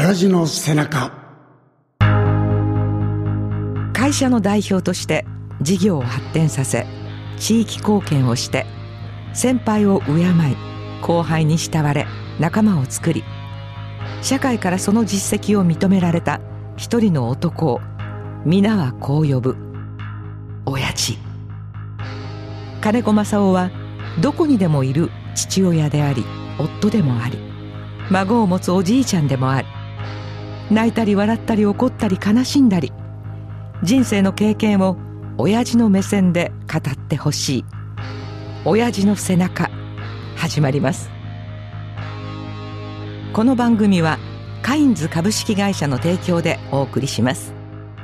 親父の背中。 会社の代表として事業を発展させ、地域貢献をして、先輩を敬い、後輩に慕われ仲間を作り、社会からその実績を認められた一人の男を皆はこう呼ぶ、親父。金子正夫はどこにでもいる父親であり、夫でもあり、孫を持つおじいちゃんでもあり、泣いたり笑ったり怒ったり悲しんだり、人生の経験を親父の目線で語ってほしい。親父の背中、始まります。この番組はカインズ株式会社の提供でお送りします。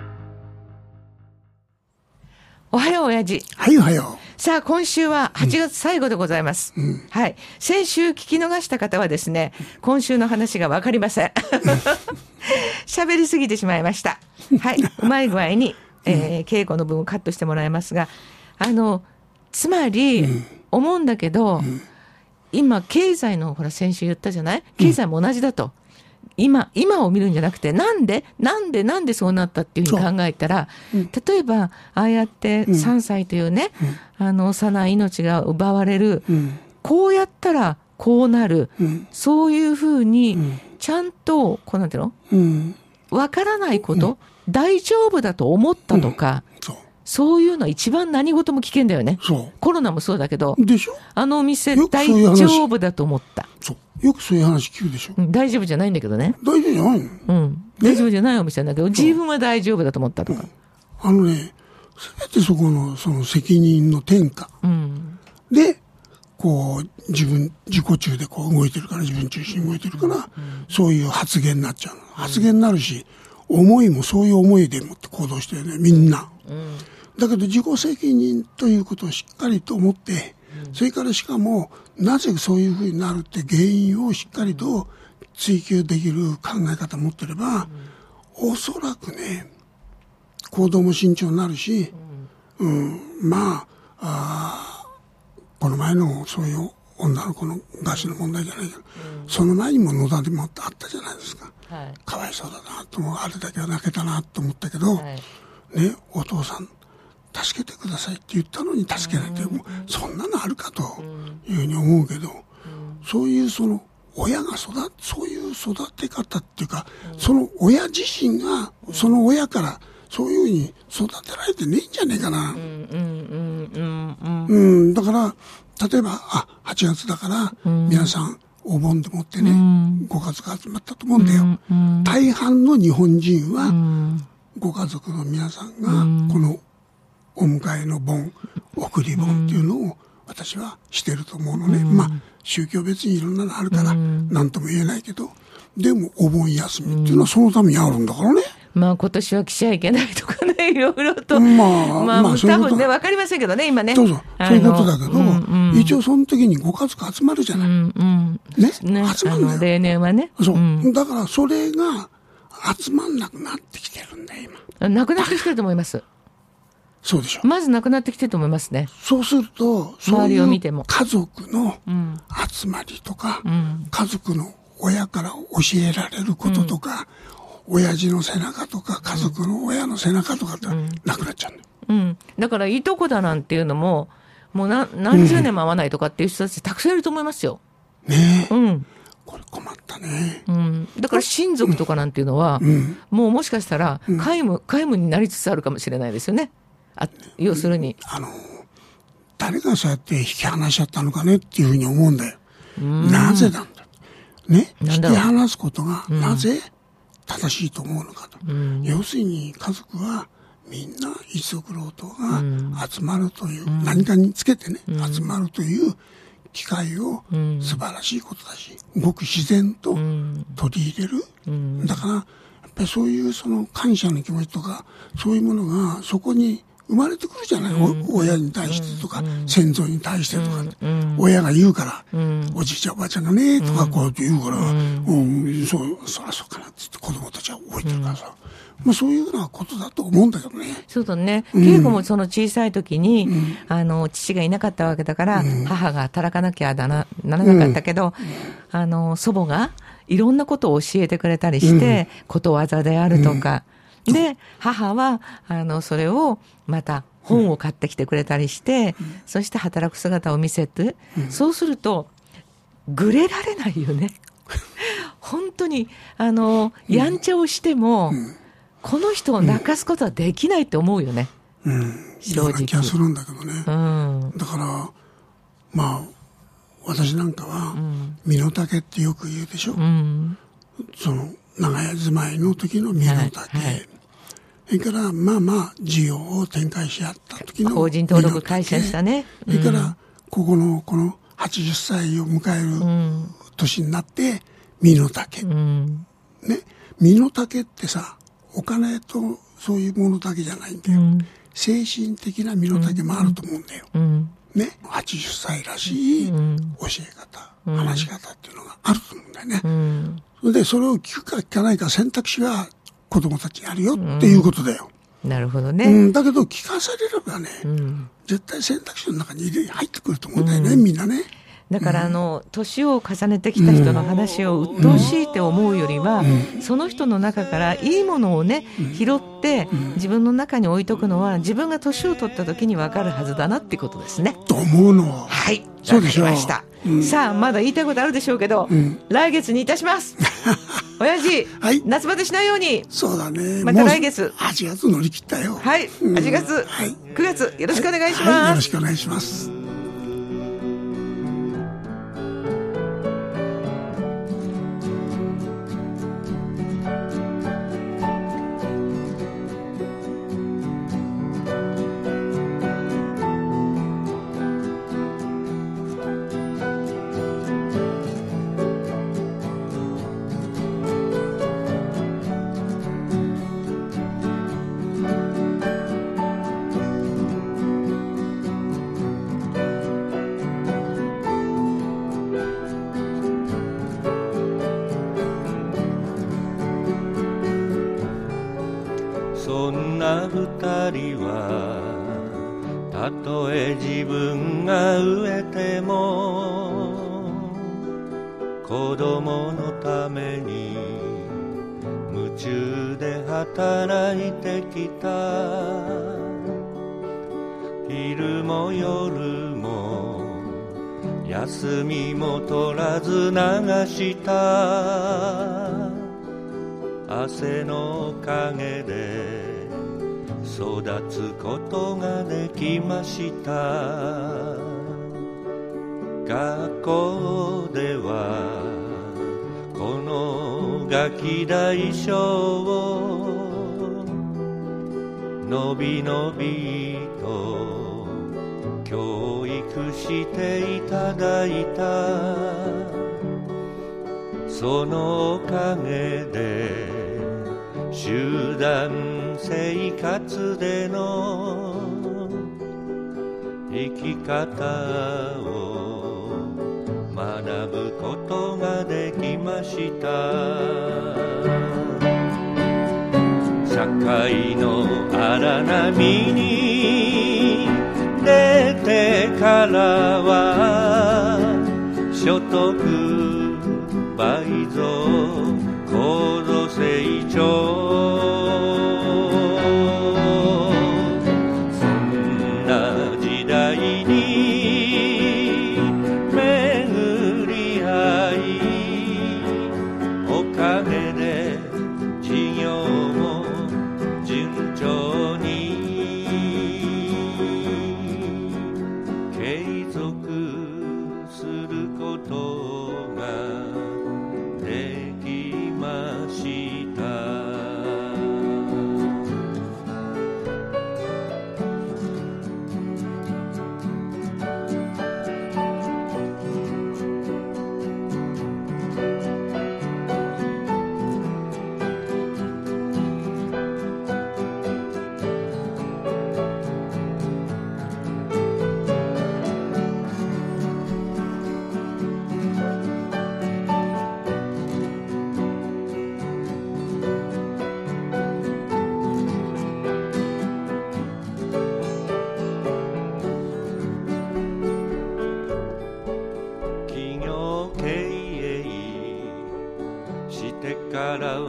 おはよう親父。 はい、おはよう。 さあ、今週は8月最後でございます。はい。先週聞き逃した方はですね、今週の話がわかりません。喋りすぎてしまいました。はい。うまい具合に、稽古の分をカットしてもらいますが、つまり、思うんだけど、今、経済の、ほら、先週言ったじゃない？経済も同じだと。今を見るんじゃなくて、なんでそうなったっていうふうに考えたら、例えば、ああやって3歳というね、幼い命が奪われる、こうやったらこうなる、そういうふうに、ちゃんと、こうなんていうの？わからないこと、大丈夫だと思ったとか、そういうの一番何事も危険だよね。コロナもそうだけど、 でしょ？ あのお店大丈夫だと思った。 よくそういう話聞くでしょ。 大丈夫じゃないんだけどね。 大丈夫じゃないの？ 大丈夫じゃないお店なんだけど、自分は大丈夫だと思ったとか。 すべてそこの、その責任の転嫁。で、こう、自己中でこう動いてるから、自分中心に動いてるから、そういう発言になっちゃうの。発言になるし、思いもそういう思いでもって行動してるね、みんな。だけど自己責任ということをしっかりと思って、それからしかも、なぜそういうふうになるって原因をしっかりと追求できる考え方を持ってれば、おそらくね、行動も慎重になるし、この前のそういう女の子の餓死の問題じゃないけど、その前にも野田でもあったじゃないですか。かわいそうだなと思う、あれだけは泣けたなと思ったけど、ね、お父さん、助けてくださいって言ったのに助けないって、そんなのあるかというふうに思うけど、そういうその親がそういう育て方っていうか、その親自身がその親からそういうふうに育てられてねえんじゃねえかな。だから例えば8月だから皆さんお盆でもってね、ご家族が集まったと思うんだよ。大半の日本人はご家族の皆さんがこのお迎えの盆、送り盆っていうのを私はしてると思うのね。宗教別にいろんなのあるから何とも言えないけど、でもお盆休みっていうのはそのためにあるんだからね。 今年は来ちゃいけないとかね、いろいろと。多分ね、わかりませんけどね、今ね。そういうことだけど、一応その時にご家族集まるじゃない。ね、集まるんだよ。 例年はね。 だからそれが集まんなくなってきてるんだよ、 今。なくなってきてると思います。 そうでしょ。 まずなくなってきてると思いますね。 そうすると、 周りを見ても。 家族の集まりとか、家族の親から教えられることとか、親父の背中とか、家族の親の背中とかってなくなっちゃうんだよ。 だから、いとこだなんていうのも、もう何十年も会わないとかっていう人たちたくさんいると思いますよ。 ねえ。これ困ったね。 だから親族とかなんていうのは、もしかしたら皆無になりつつあるかもしれないですよね。要するに。 誰がそうやって引き離しちゃったのかねっていうふうに思うんだよ。なぜなんだ。ね。引き離すことがなぜ正しいと思うのかと。要するに家族はみんな一族老頭が集まるという、何かにつけてね、集まるという機会を素晴らしいことだし、ごく自然と取り入れる。だから、やっぱりそういうその感謝の気持ちとか、そういうものがそこに生まれてくるじゃない。親に対してとか、先祖に対してとか、親が言うから、おじいちゃんおばあちゃんがね、とかこうやって言うから、そらそうかなって言って子供たちは覚えてるからさ。そういうようなことだと思うんだけどね。 そうだね。稽古もその小さい時に、父がいなかったわけだから、母が働かなきゃならなかったけど、祖母がいろんなことを教えてくれたりして、ことわざであるとか、で母はそれをまた本を買ってきてくれたりして、そして働く姿を見せて、そうするとぐれられないよね本当にやんちゃをしても、この人を泣かすことはできないって思うよね、正直。 ような気がするんだけどね、だからまあ私なんかは身の丈ってよく言うでしょ、その長屋住まいの時の身の丈、それからまあまあ事業を展開し合った時の法人登録会社したね、 それからこの80歳を迎える年になって身の丈、ね、身の丈ってさ、お金とそういうものだけじゃないんだよ、精神的な身の丈もあると思うんだよ、ね、80歳らしい教え方、話し方っていうのがあると思うんだよね、それでそれを聞くか聞かないか選択肢が子供たちにあるよっていうことだよ、 なるほどね、 だけど聞かされればね、絶対選択肢の中に入ってくると思うんだよね、みんなね。 だから年を重ねてきた人の話を鬱陶しいって思うよりは、その人の中からいいものをね、拾って自分の中に置いとくのは、自分が年を取った時に分かるはずだなってことですね。 と思うの。 はい、 そうでしょう。 わかりました。さあまだ言いたいことあるでしょうけど、来月にいたします親父、夏バテしないように。 そうだね、 また来月。 8月乗り切ったよ。 はい、8月、9月よろしくお願いします。 よろしくお願いします。 そんな二人はたとえ自分が飢えても子供のために夢中で働いてきた。昼も夜も休みも取らず流した汗の陰で育つことができました。学校ではこのガキ大将をのびのびと教育していただいた。そのおかげで集団生活での生き方を学ぶことができました。社会の荒波に出てからは所得倍増高度成長、そんな時代に巡り合い、おかげで事業も順調に継続することができました。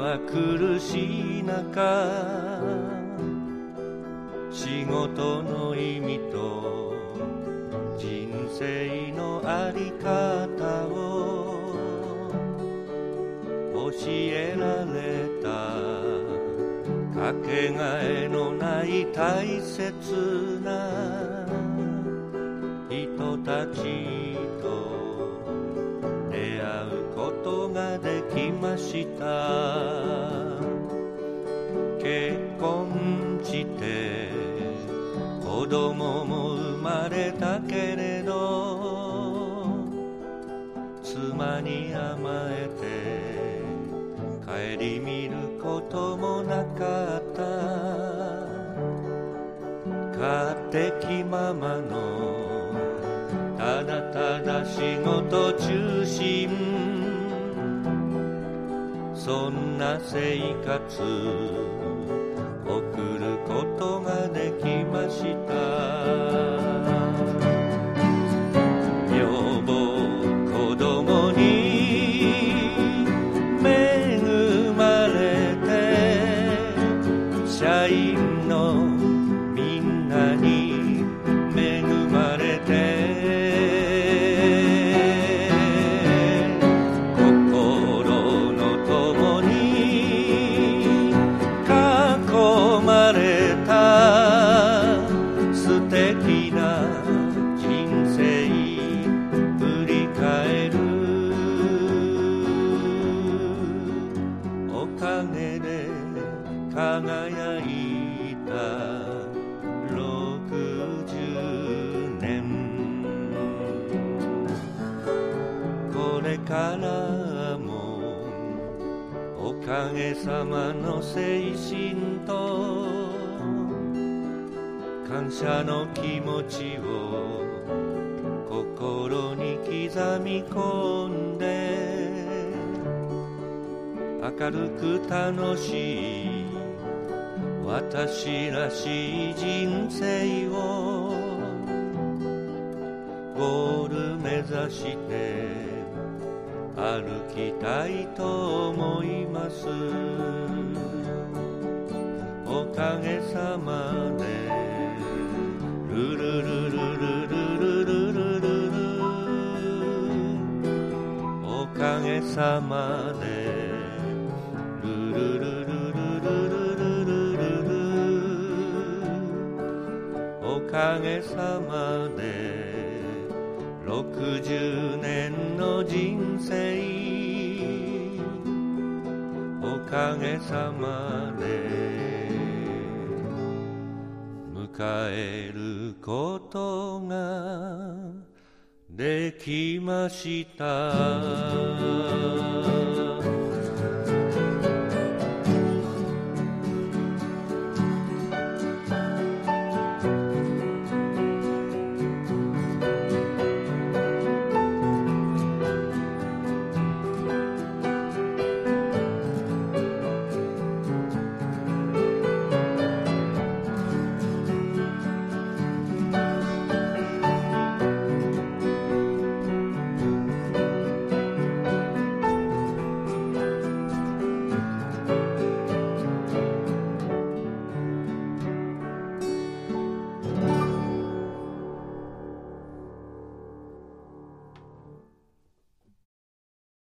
は苦しい中、仕事の意味と人生のあり方を教えられた、かけがえのない大切な人たちと出会うことができました。結婚して子供も生まれたけれど、妻に甘えて顧みることもなかった。勝手気ままのただただ仕事中心、そんな生活送ることができました。女房子供に恵まれて、社員のみんなに恵まれて、心の友に囲まれた素敵な人生振り返る。おかげで輝いた60年、これからもおかげさまの精神と感謝の気持ちを心に刻み込んで、明るく楽しい私らしい人生をゴール目指して歩きたいと思います。おかげさまでルルルルルルルルルルル、おかげさまでルルルルルルルルルル、おかげさまで60年の人生、おかげさまで迎えることができました。